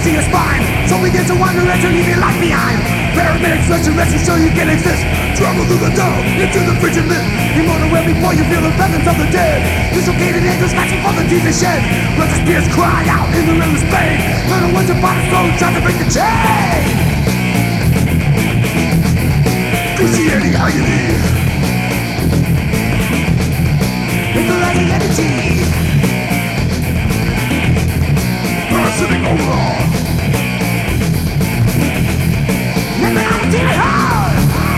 twisting your spine. So begin to wander and to leave your life behind. Paramedics resurrection so you can exist. Travel through the dark into the frigid mist. Immortal well before you feel the presence of the dead. Dislocated angels catching for the teeth and shed. Blood spears cry out in the endless pain. Little ones upon his throne trying to break the chain. Cruciating agony. Neutralizing energy. Parasitic overall. Never out of demon hole.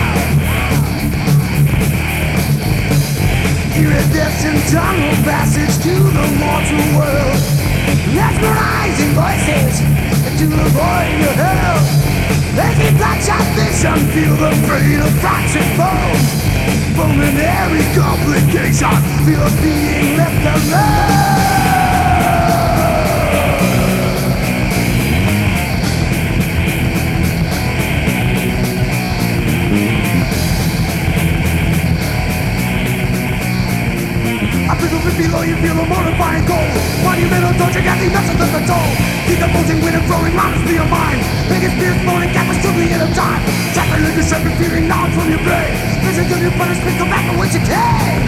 Here at destined tunnel passage to the mortal world. Mesmerizing voices to the void of hell. Making bloodshot vision feel the pain of fractured bone. Pulmonary complication, feel of being left alone. I feel the below you feel a mortifying cold. Monumental torture, gassing vessels of the soul. Decomposing wind and flowing mountains through your mind. Biggest fears moaning, catastrophic in a time. Trapping like a serpent, feeling knowledge from your brain. Visions of your punishment, come back from which you came.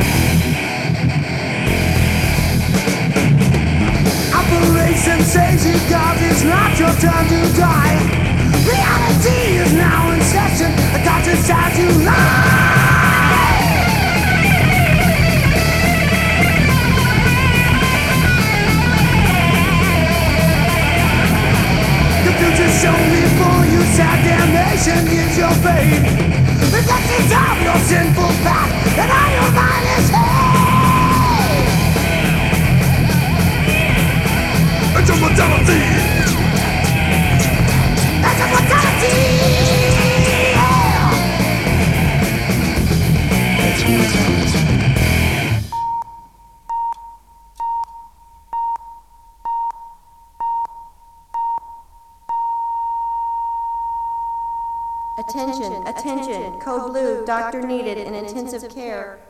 Operation Safety God, it's not your time to die. Reality is now in session. A conscience has you lie. Future's shown before you, sad damnation is your fate. Reflections of your sinful past, and all your mind is hate. It's a mortality. It's a mortality. Yeah. It's mortality. Attention, attention, code blue, doctor needed in intensive care.